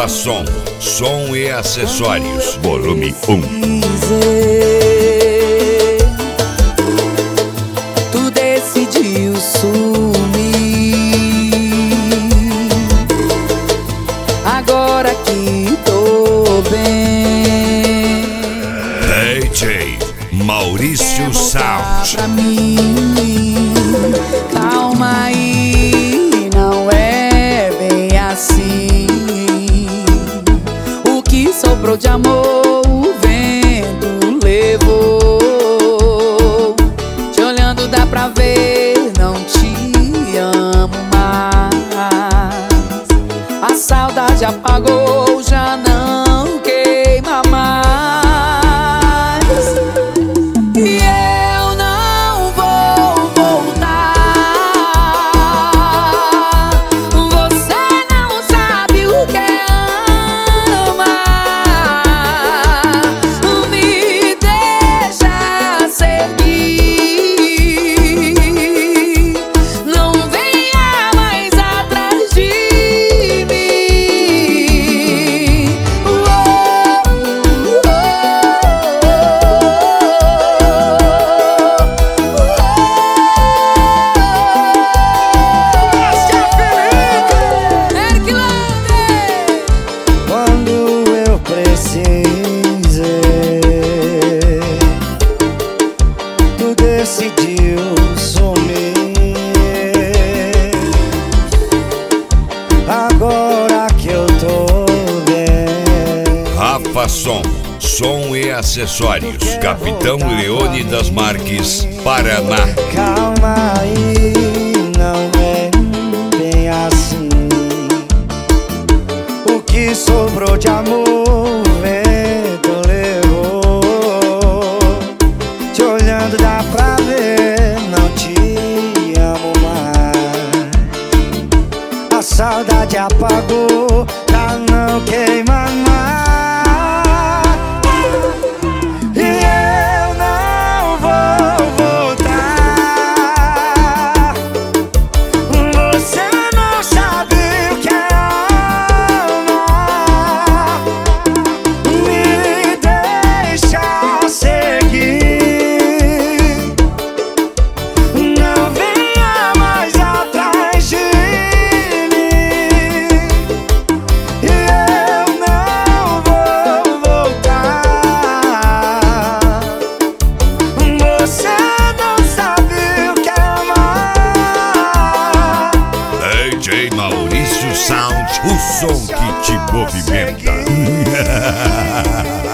Rafa som e acessórios, volume 1. Tu decidiu sumir, agora que tô bem. DJ Maurício Sound. Pra mim, calma aí, não é bem assim. O que sobrou de amor o vento levou. Te olhando dá pra ver, não te amo mais. A saudade apagou, já não queima mais. E eu não vou voltar. Você não sabe o que é amar. Me deixa seguir. Não venha mais atrás de mim. Quando eu precisei, tu decidiu sumir. Agora que eu tô bem. Rafa som e acessórios, Capitão Leônidas Marques, Paraná. Calma aí, não é bem assim. O que sobrou de amor o vento levou. Te olhando dá pra ver, não te amo mais. A saudade apagou, já não queima mais. E eu não vou voltar. Você não sabe o que é amar. Me deixa seguir. Não venha mais atrás de mim. E eu não vou voltar. Você não sabe o que é amar. DJ Maurício Sound, o som que te movimenta.